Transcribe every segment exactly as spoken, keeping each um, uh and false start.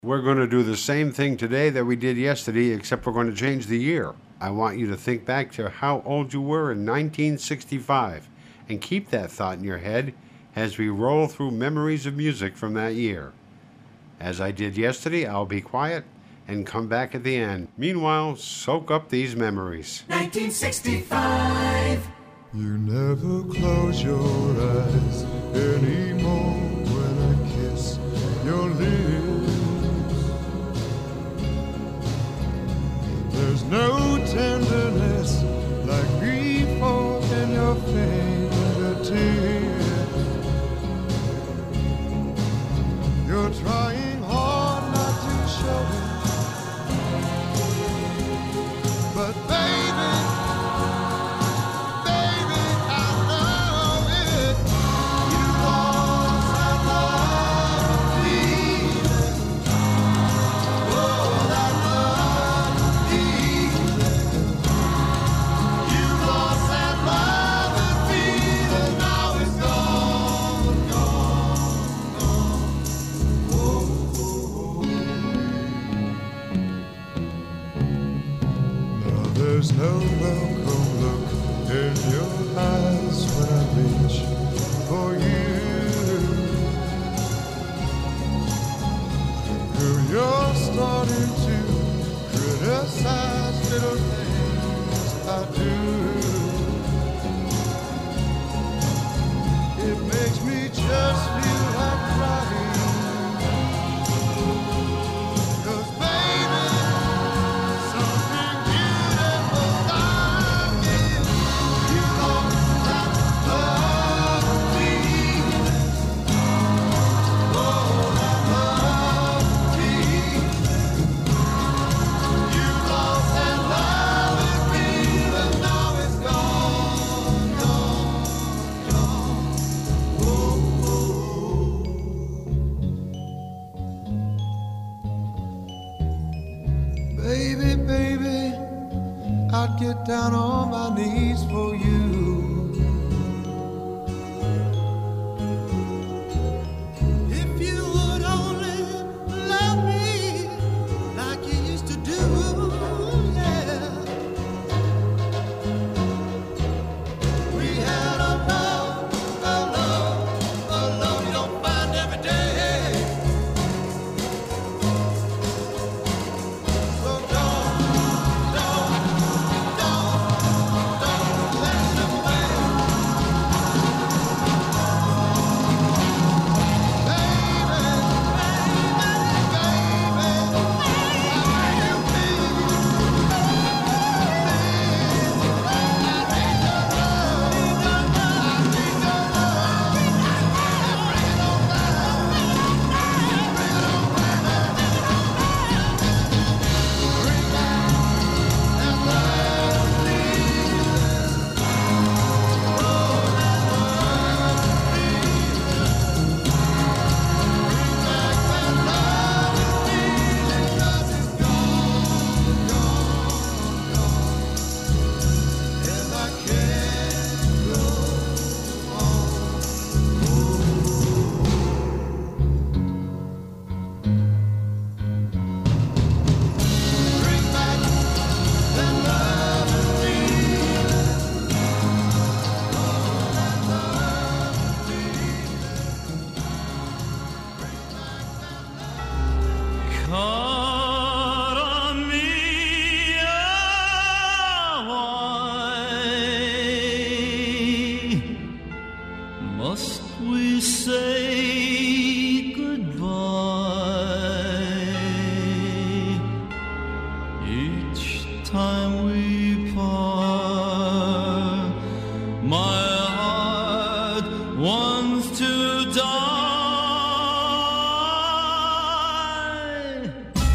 We're going to do the same thing today that we did yesterday, except we're going to change the year. I want you to think back to how old you were in nineteen sixty-five and keep that thought in your head as we roll through memories of music from that year. As I did yesterday, I'll be quiet and come back at the end. Meanwhile, soak up these memories. nineteen sixty-five. You never close your eyes anymore when I kiss your lips. There's no tenderness like before in your fingertips. You're trying hard not to show it, but baby, baby, I know it. You lost that love feeling. Oh, that love feeling. You lost that love feeling. Now it's gone, gone, gone. Oh, oh, oh. Now there's no welcome look in your eyes when I reach for you. Girl, you're starting to criticize little things I do. It makes me just feel like crying. 'Cause baby, something beautiful about you. You lost that love feeling. Oh, that love feeling. You lost that love feeling. Now it's gone, gone, gone. Oh, oh, oh. Baby, baby, I'd get down on my knees for you. If you would only love me like you used to do, yeah. We had a love, a love, a love you don't find every day. So don't, don't, don't, don't let them away. Baby, baby, baby, I need Cara mia, why must we say goodbye each time we part? My heart wants to die.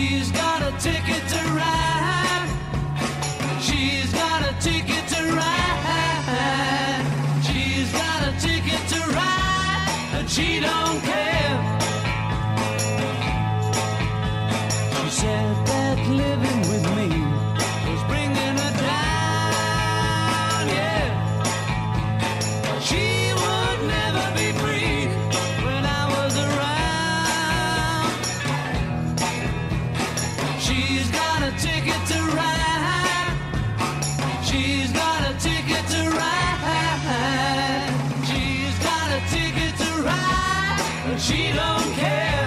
She's got a ticket to ride. She's got a ticket to ride. She's got a ticket to ride, and she don't care. She said that living with me was bringing her down, yeah. She would never be free when I was around. She's got a ticket to ride. She's got a ticket to ride. She's got a ticket to ride, and she don't care.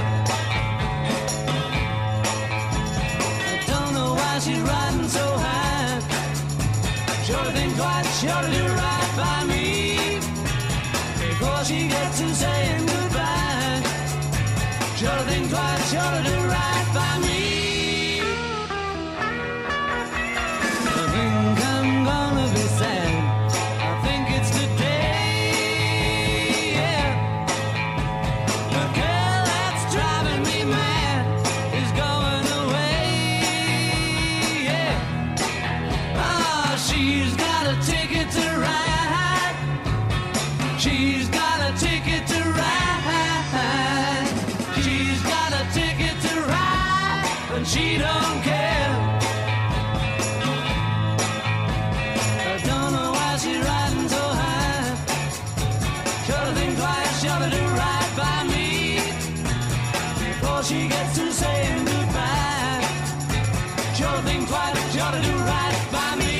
I don't know why she's riding so high. Sure think twice, sure to do right by me before she gets to saying goodbye. Sure think twice, sure to do right by me. I think I'm gonna be sad. I think it's today, yeah. The girl that's driving me mad is going away, yeah. Ah, she's got a ticket to ride. She's got a ticket to ride. She's got a ticket to ride, and she don't care. I don't know why she's riding so high. Sure to think twice, sure to do right by me before she gets to saying goodbye. Sure to think twice, sure to do right by me.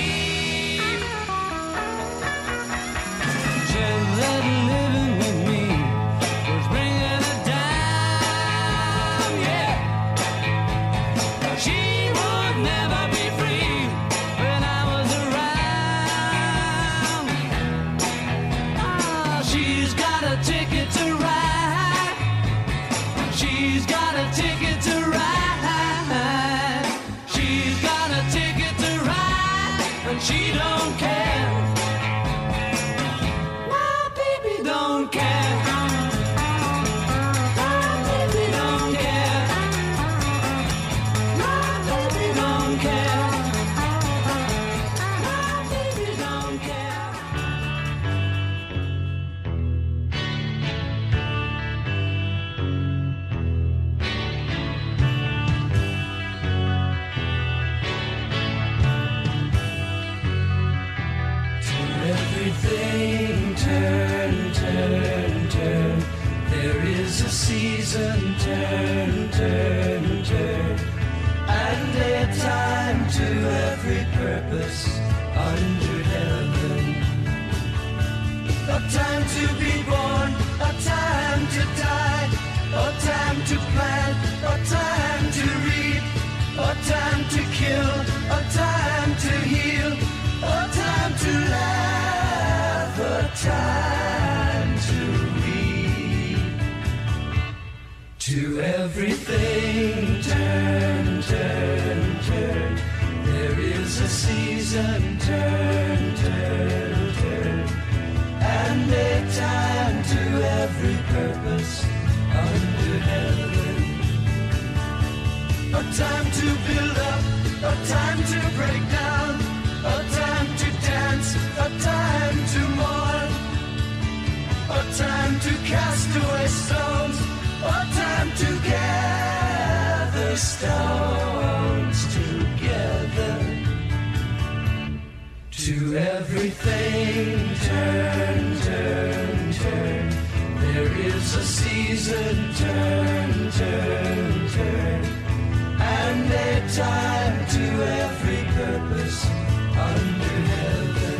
Said that living with me was bringing her down, yeah. She would never be free when I was around. Ah, she's got a ticket to ride. She's got a ticket to ride. She's got a ticket to ride, and she don't care. My baby don't care. My baby don't care. My baby don't care. My baby don't care. Everything turn, turn, turn. There is a season, turn, turn, turn. And a time to every purpose under heaven. A time to be born, a time to die, a time to plant, a time to reap, a time to kill, a time to heal, a time to laugh, a time to weep. To everything turn, turn, turn. There is a season, turn, turn, turn. And a time to every purpose under heaven. A time to build up, a time to break down, a time to dance, a time to mourn, a time to cast away stones, a time to gather stones together. To everything turn, turn, turn. There is a season, turn, turn, turn. And a time to every purpose under heaven.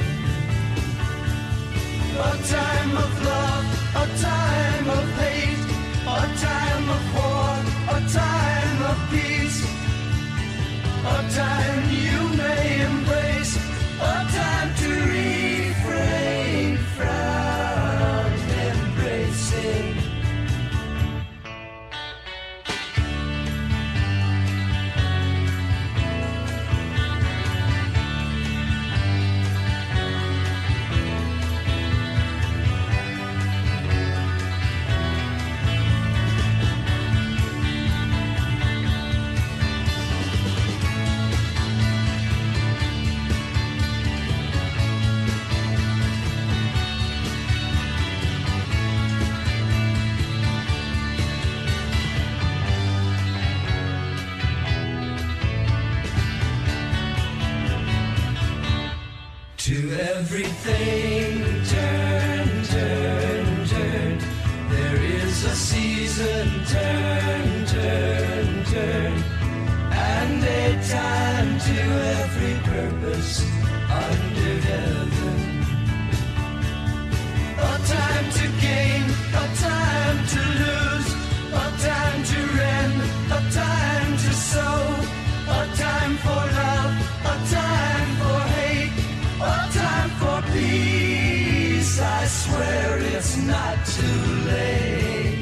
A time of love, a time of hate, a time of war, a time of peace, a time you may embrace, a time to refrain from embracing. To everything, turn, turn, turn. There is a season, turn, turn, turn. And a time to every purpose under heaven. A time to gain, a time to lose, a time to rend, a time to sow, a time for love, a time for hate, a time for peace. I swear it's not too late.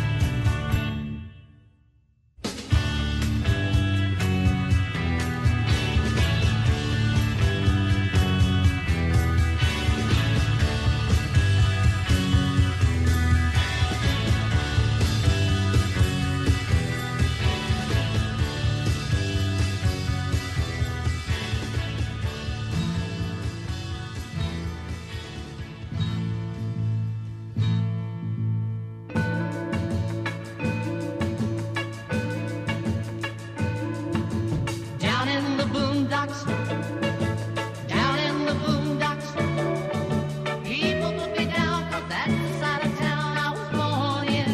Down in the boondocks, down in the boondocks, people put me down 'cause that's the side of town I was born in.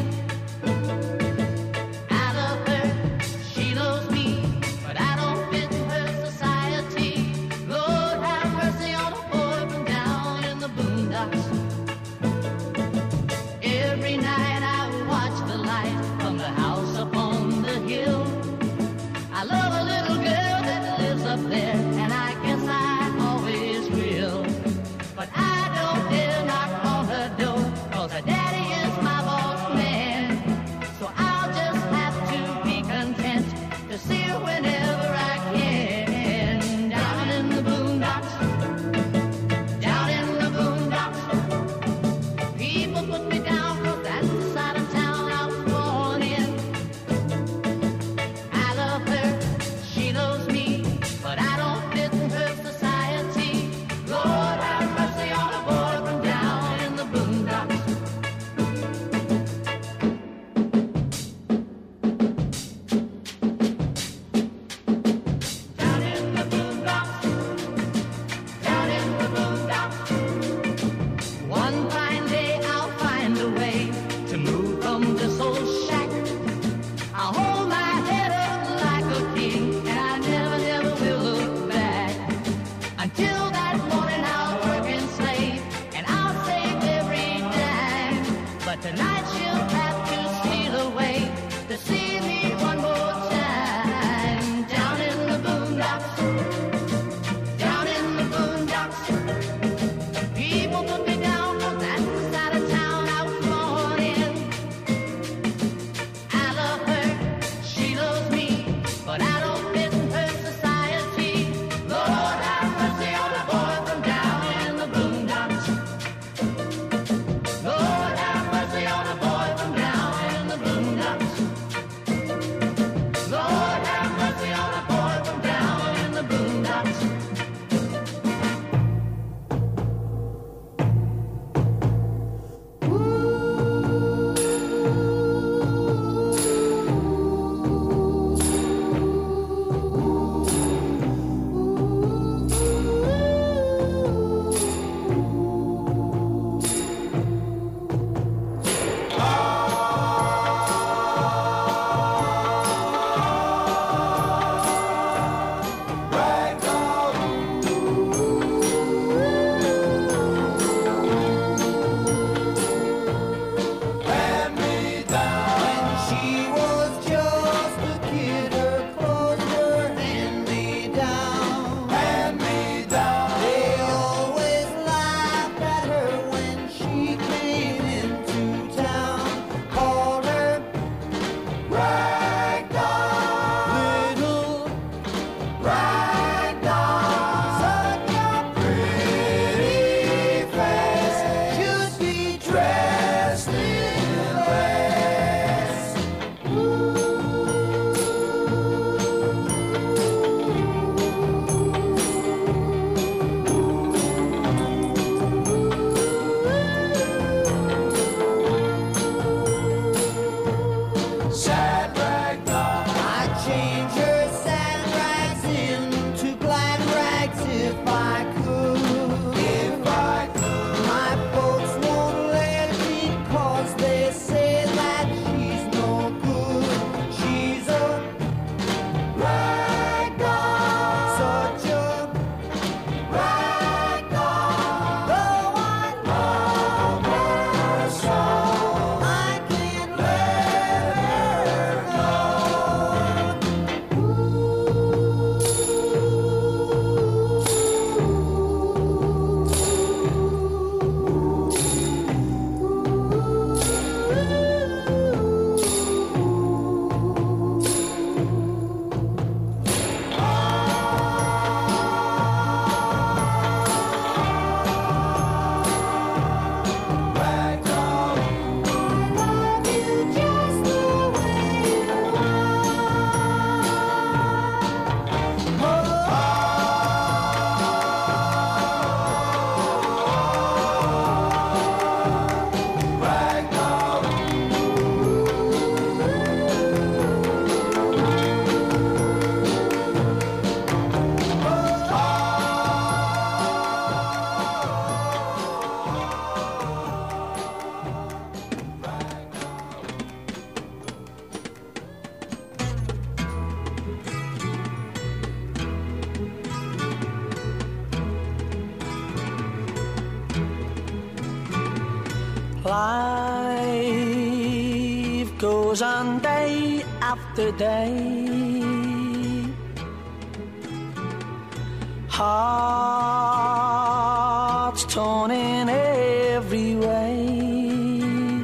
I love her, she loves me, but I don't fit her society. Lord have mercy on a boy from down in the boondocks. Every night I watch the light from the house upon the hill. I love a little girl that lives up there, and I guess I always will. But I don't dare knock on her door, 'cause her daddy is my boss man. So I'll just have to be content to see her whenever I can. Down in the boondocks, down in the boondocks, people put me down 'cause that's the side of town I was born in. I love her, she loves me, but I don't fit her society. Lord have mercy on a boy from down in the boondocks. Life goes on day after day. Hearts torn in every way.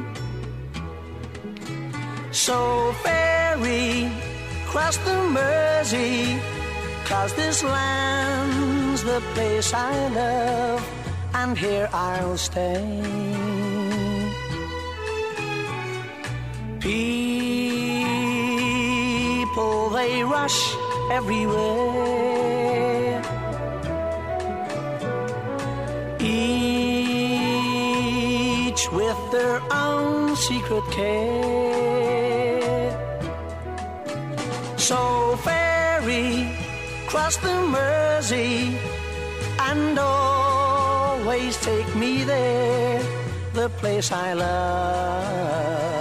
So ferry cross the Mersey, 'cause this land's the place I love, and here I'll stay. People, they rush everywhere, each with their own secret care. So ferry cross the Mersey and always take me there, the place I love.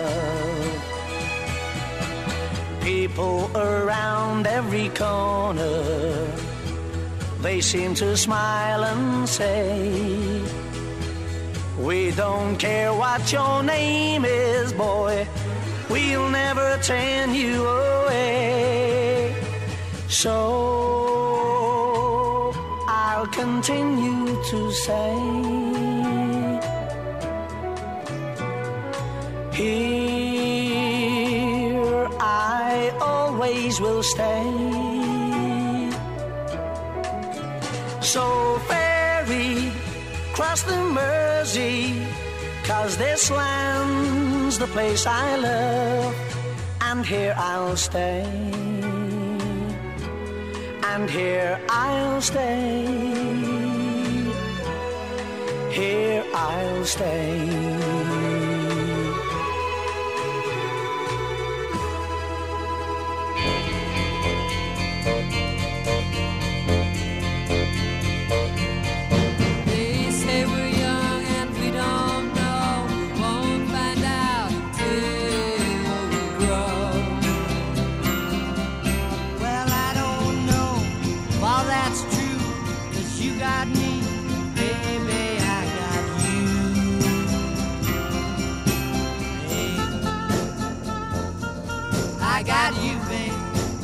People around every corner, they seem to smile and say, we don't care what your name is, boy, we'll never turn you away. So I'll continue to say, here I always will stay. So ferry cross the Mersey, 'cause this land's the place I love, and here I'll stay, and here I'll stay, here I'll stay. I got you, babe.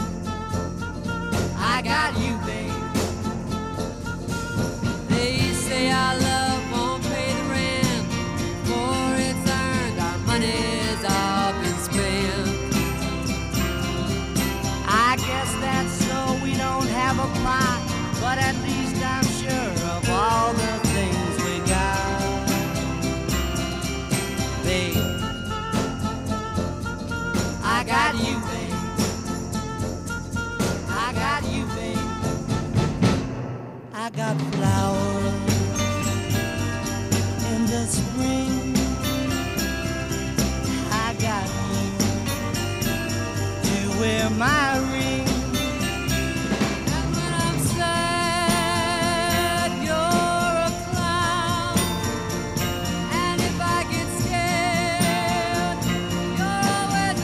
I got you, babe. They say our love won't pay the rent, for it's earned, our money's all been spent. I guess that's so, we don't have a plot, but at least I'm sure of all the things we got. Babe, I got you, babe. I got you, babe. I got flowers in the spring. I got you to wear my ring. And when I'm sad, you're a clown. And if I get scared, you're always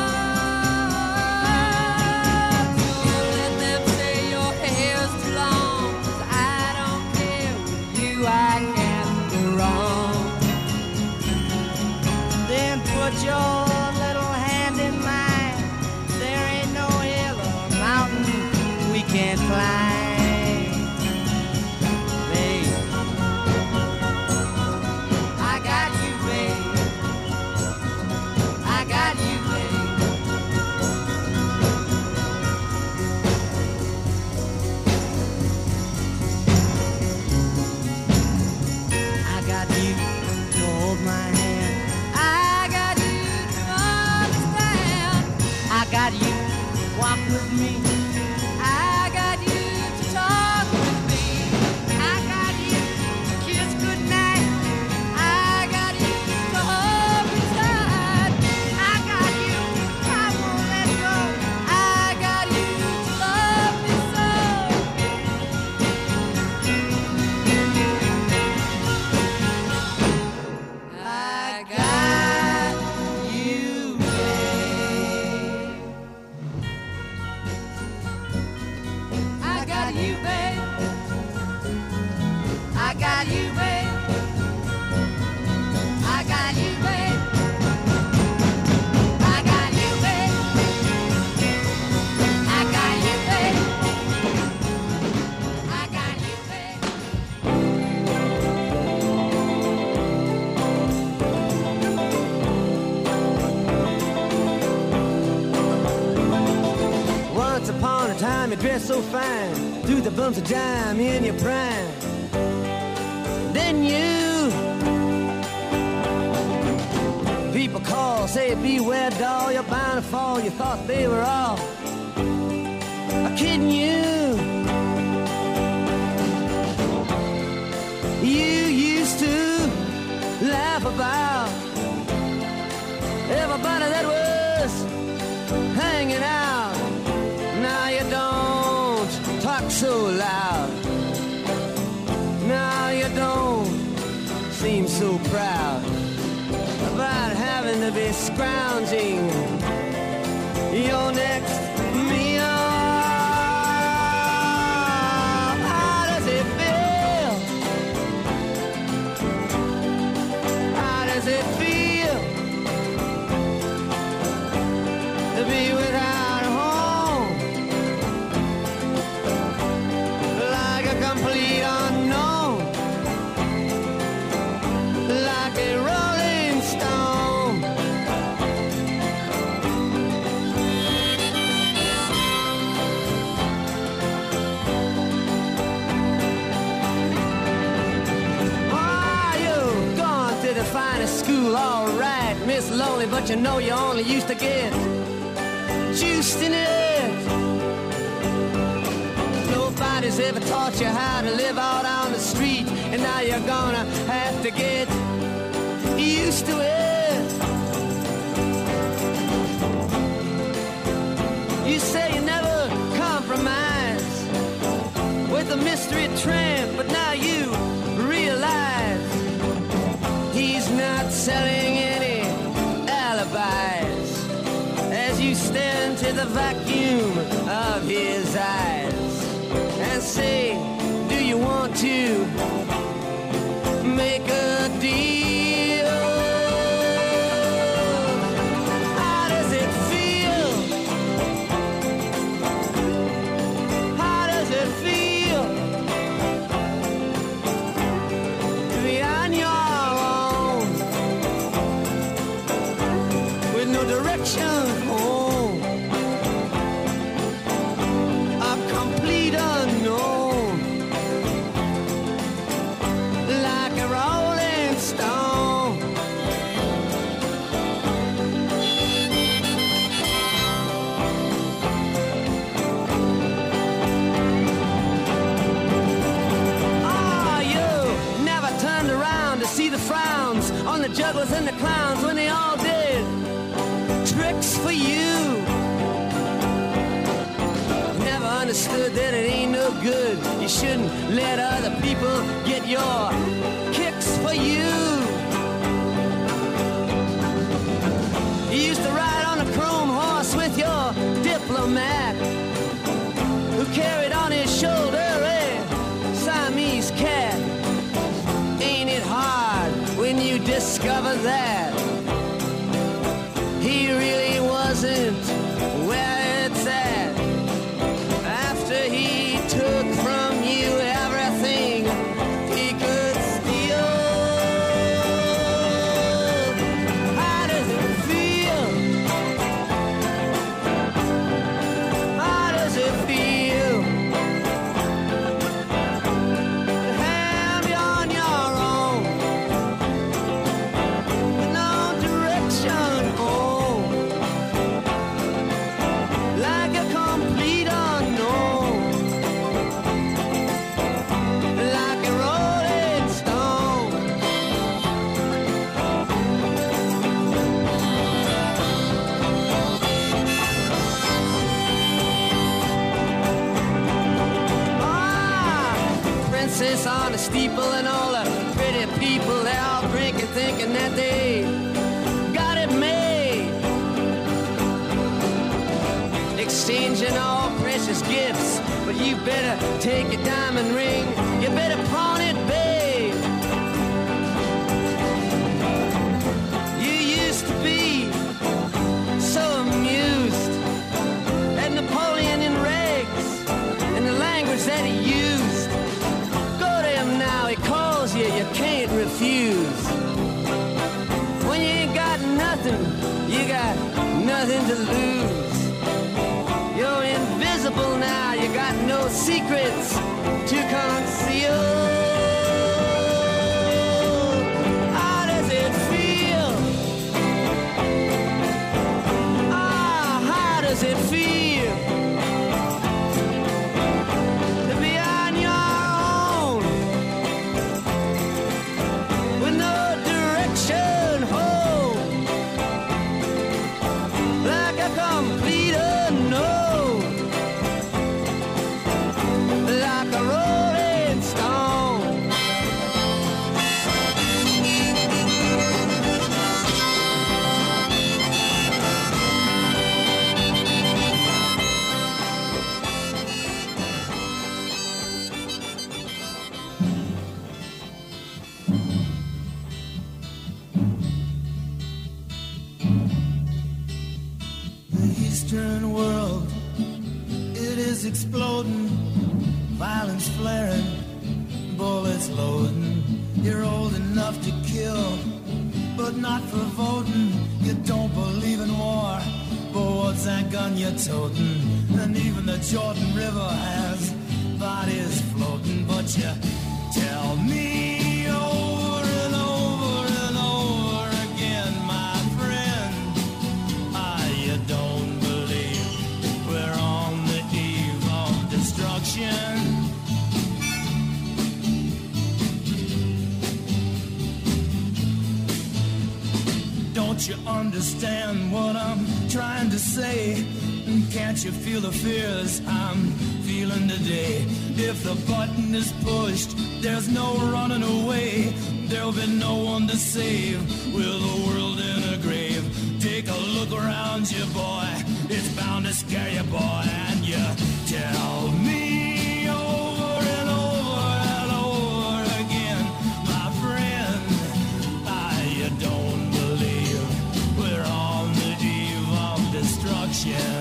around. Don't let them say your hair's too long, 'cause I don't care. With you I can't go wrong. Then put your little hand in mine. There ain't no hill or mountain we can't climb. Babe, I got you, babe. I got you, babe. I got you to hold my hand. I got you to understand. I got you to walk with me. I got you to talk with me. I got you to kiss goodnight. I got you to hold me tight. I got you, I won't let go. I got you to love me so. I got you, babe. I got you, babe. I got you, babe. I got you, dress so fine, threw the bumps of dime in your prime. Then you, people call, say beware doll, you're bound to fall. You thought they were all kidding you. You used to laugh about everybody that was hanging out. Now you don't talk so loud. Now you don't seem so proud about having to be scrounging your next meal. How does it feel? How does it feel to be without a home? Like a complete unknown, like a rolling stone. Oh, you've gone to the finest school, all right, Miss Lonely, but you know you only used to get juiced in it. Nobody's ever taught you how to live out on the street, and now you're gonna have to get used to it. You say you never compromise with a mystery tramp, but now you realize he's not selling any alibis as you stare into the vacuum of his eyes and say, do you want to make a deal? How does it feel? How does it feel to be on your own with no direction home? A complete unknown, like a rolling stone. Oh, you never turned around to see the frowns on the jugglers and the clowns when they all did tricks for you. Never understood that it ain't no good. You shouldn't let other people get your kicks for you. You used to ride on a chrome horse with your diplomat, who carried on his shoulder a Siamese cat. Ain't it hard when you discover that he really wasn't where it's at? After he took from you everything he could steal. How does it feel? How does it feel to have you on your own with no direction home, like a complete unknown, like a rolling stone? Ah, princess on the steeple and all the pretty people, they all drinking, thinking that they got it made, exchanging all precious gifts. But you better take your diamond ring, you better pawn it, babe. You used to be so amused at Napoleon in rags and the language that he used. Go to him now, he calls you, you can't refuse. When you ain't got nothing, you got nothing to lose. You're in invisible now. You got no secrets to conceal. How does it feel? Ah, how does it feel to be on your own with no direction home, like a complete unknown, like a rolling stone? The eastern world, it is exploding, violence flaring, bullets loading. You're old enough to kill, but not for voting. You don't believe in war, but what's that gun you're toting? And even the Jordan River has bodies floating, but you tell me over and over and over again, my friend, ah, you don't believe we're on the eve of destruction. Don't you understand what I'm trying to say? Can't you feel the fears I'm feeling today? If the button is pushed, there's no running away. There'll be no one to save with the world in a grave. Take a look around you, boy. It's bound to scare you, boy. And you tell me over and over and over again, my friend, ah, you don't believe we're on the eve of destruction.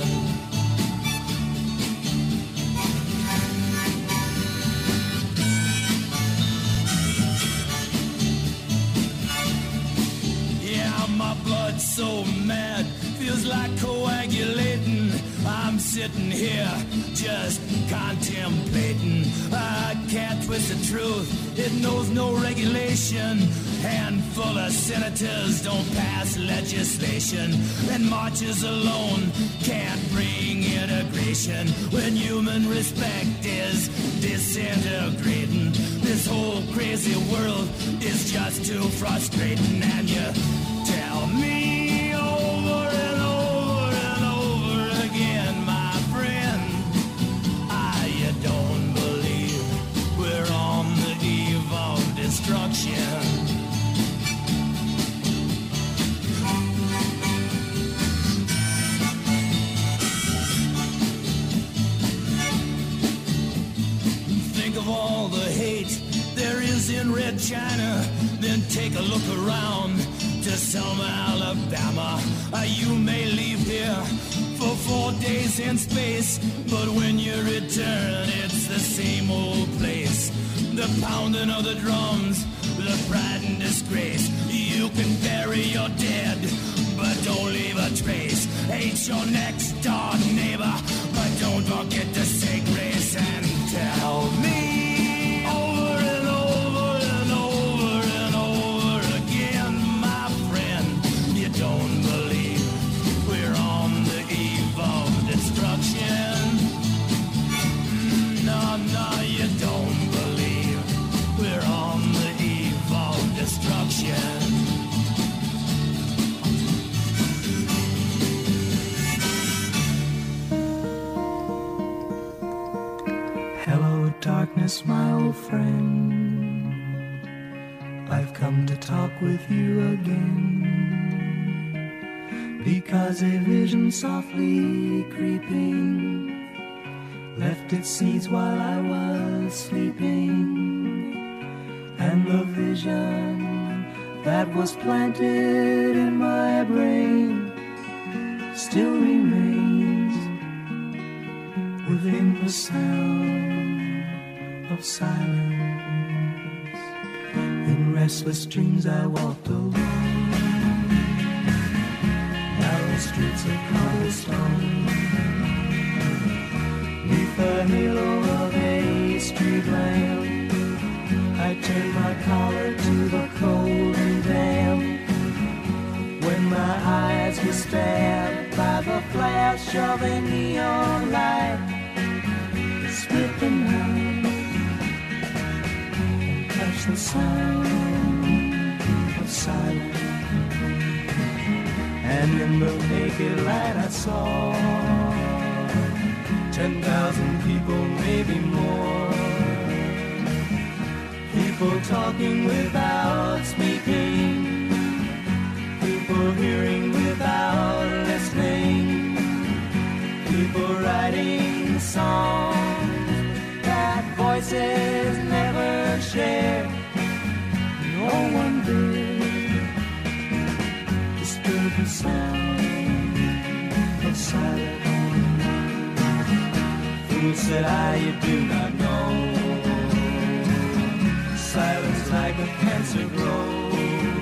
Yeah, my blood's so mad, feels like coagulating. I'm sitting here just contemplating. I can't twist the truth, it knows no regulation. Handful of senators don't pass legislation, and marches alone can't bring integration. When human respect is disintegrating, this whole crazy world is just too frustrating. And you tell me over and over and over again, my friend, ah, you don't believe we're on the eve of destruction. Think of all the hate there is in Red China, then take a look around to Selma, Alabama. Uh, you may leave here for four days in space, but when you return, it's the same old place. The pounding of the drums, the pride and disgrace. You can bury your dead, but don't leave a trace. Hate your next door neighbor, but don't forget to say grace. And tell me over and over and over and over again, my friend, you don't believe we're on the eve of destruction. No, no, you don't believe we're on the eve of destruction. Hello, darkness, my old friend. I've come to talk with you again, because a vision softly creeping left its seeds while I was sleeping, and the vision that was planted in my brain still remains within the sound of silence. In restless dreams I walked alone, narrow streets of cobblestone, the halo of a street lamp. I turned my collar to the cold and damp. When my eyes were stabbed by the flash of a neon light, split the night and touched the sound of silence. And in the naked light I saw ten thousand people, maybe more. People talking without speaking, people hearing without listening, people writing songs that voices never share. No one did disturb the sound of silence. Fool said I, you do not know. Silence like a cancer grows.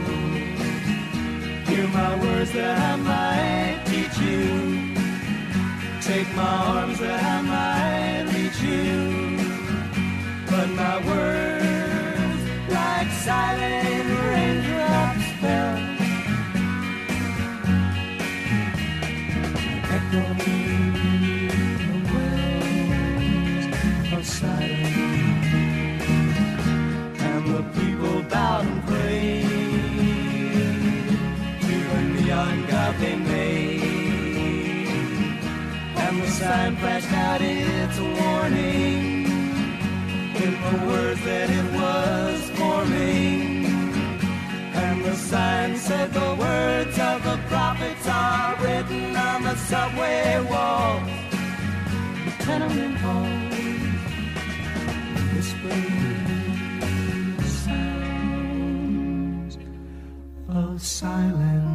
Hear my words that I might teach you. Take my arms that I might reach you. But my words, like silent raindrops, fell, echoing the wells of silence. And the people bowed and prayed to the neon god they made. And the sign flashed out its warning in the words that it was forming. And the sign said the words of the prophets are written on the subway walls, the tenement halls, whispering sounds of silence.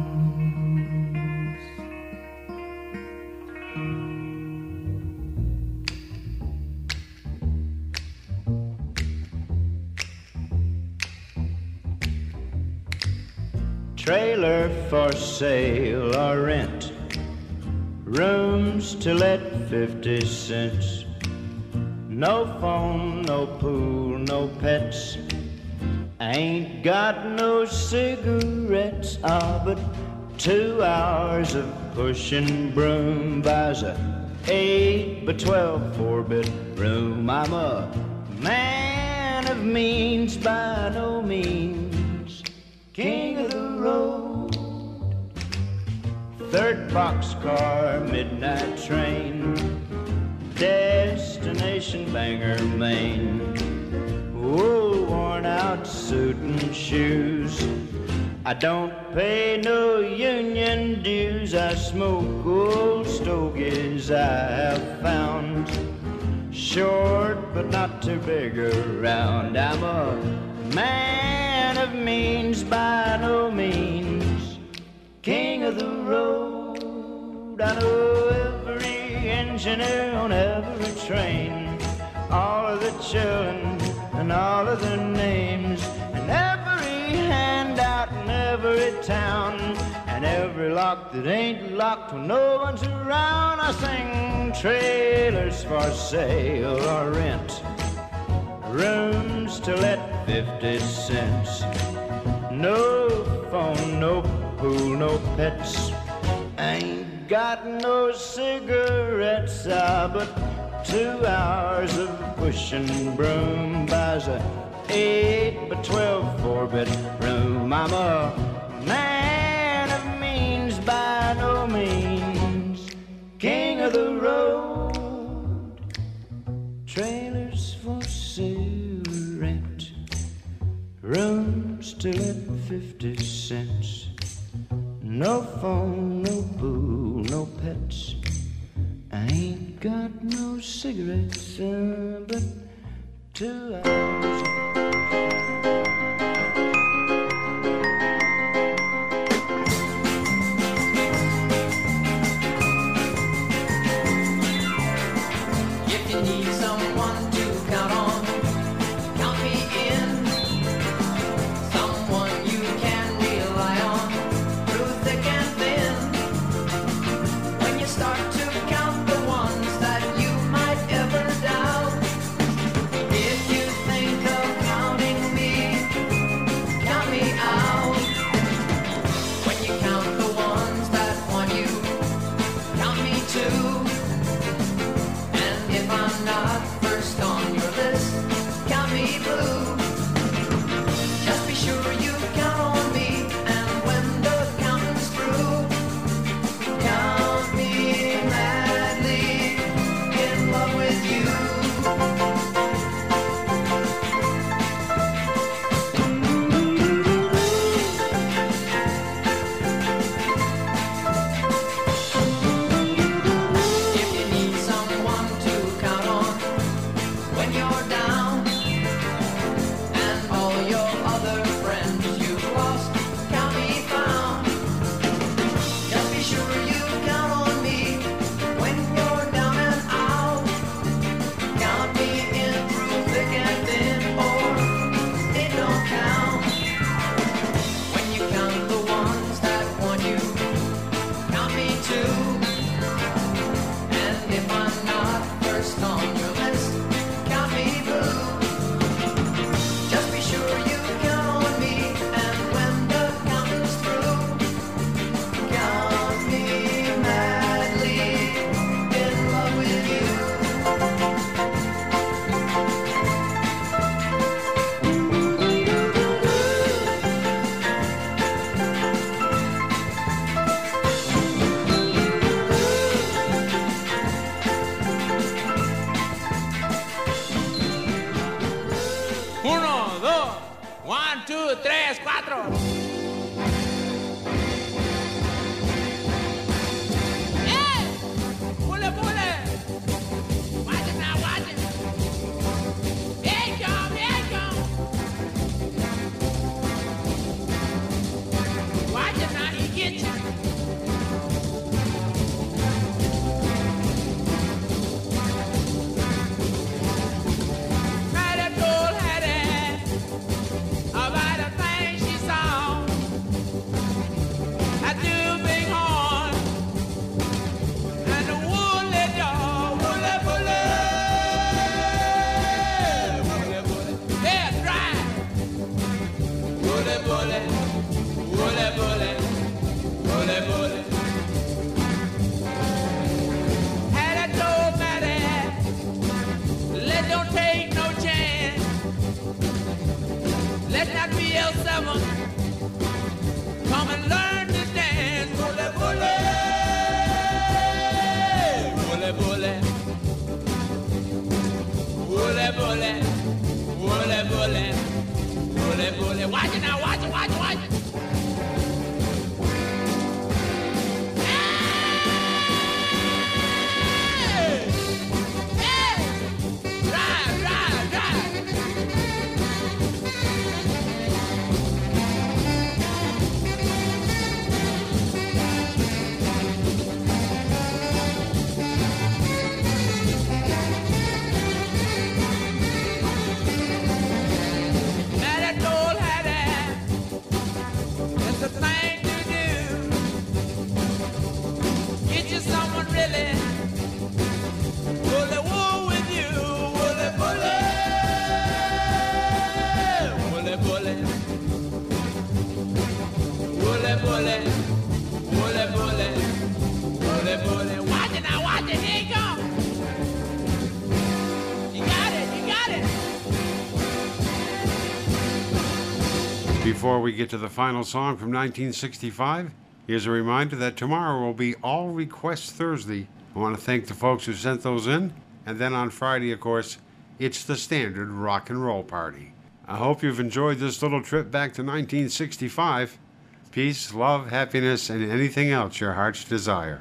Trailer for sale or rent, rooms to let fifty cents. No phone, no pool, no pets. Ain't got no cigarettes. Ah, but two hours of pushing broom buys a eight by twelve four-bit room. I'm a man of means by no means, king of the road. Third boxcar, midnight train, destination Bangor, Maine. Whoa, worn out suit and shoes. I don't pay no union dues. I smoke old stogies I have found, short but not too big around. I'm a man of means by no means, king of the road. I know every engineer on every train, all of the children and all of their names, and every handout in every town, and every lock that ain't locked when no one's around. I sing trailers for sale or rent, rooms to let fifty cents. No phone, no pool, no pets. Ain't got no cigarettes. Ah, but two hours of pushing broom buys a eight by twelve four-bit room. I'm a man of means by no means, king of the road. Trailers for sale, rent, rooms to let fifty cents. No phone, no pool, no pets. I ain't got no cigarettes, uh, but two hours. If you need someone to count on, count me in. Someone you can rely on through thick and thin. When you start to count the ones that you might ever Uno, dos, one, two, tres, cuatro. ¡Eh! ¡Pule, pule! Watch it now, watch it. Here it come, here it come. Watch it now, he get you. Come and learn to dance, bully, bully, bully, bully, bully, bully, bully, bully, bully, bully. Watch it now, watch it, watch it, watch it. Hey! Hey! Ride, ride, ride. Before we get to the final song from nineteen sixty-five, here's a reminder that tomorrow will be All Requests Thursday. I want to thank the folks who sent those in. And then on Friday, of course, it's the standard rock and roll party. I hope you've enjoyed this little trip back to nineteen sixty-five. Peace, love, happiness, and anything else your hearts desire.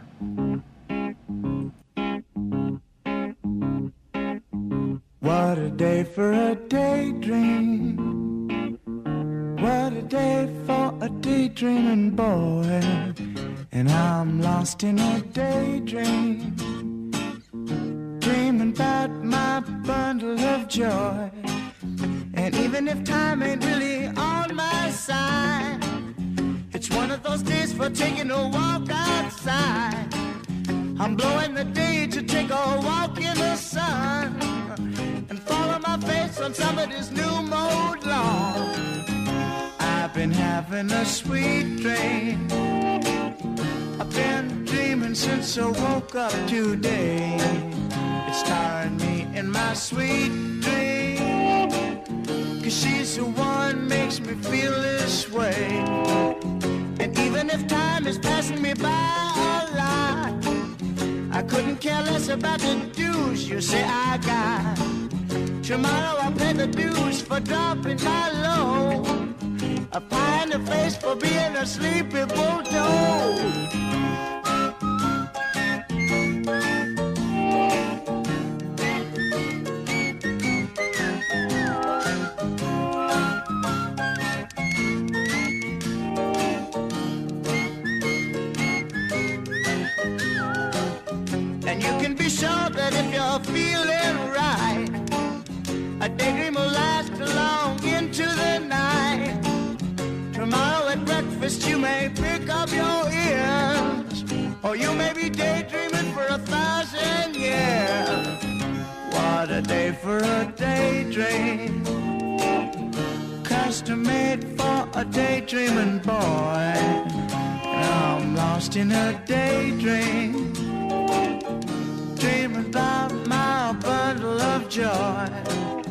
What a day for a daydream. What a day for a daydreaming boy. And I'm lost in a daydream, dreaming about my bundle of joy. And even if time ain't really on my side, it's one of those days for taking a walk outside. I'm blowing the day to take a walk in the sun and follow my face on somebody's new mode lawn. I've been having a sweet dream. I've been dreaming since I woke up today. It's tiring me in my sweet dream, 'cause she's the one makes me feel this way. And even if time is passing me by a lot, I couldn't care less about the dues you say I got. Tomorrow I'll pay the dues for dropping my load, a pie in the face for being a sleepy bulldog. And you can be sure that if you're feeling right, a daydream will last long into the night. Tomorrow at breakfast you may pick up your ears, or you may be daydreaming for a thousand years. What a day for a daydream, custom made for a daydreaming boy. And I'm lost in a daydream, dreaming about my bundle of joy.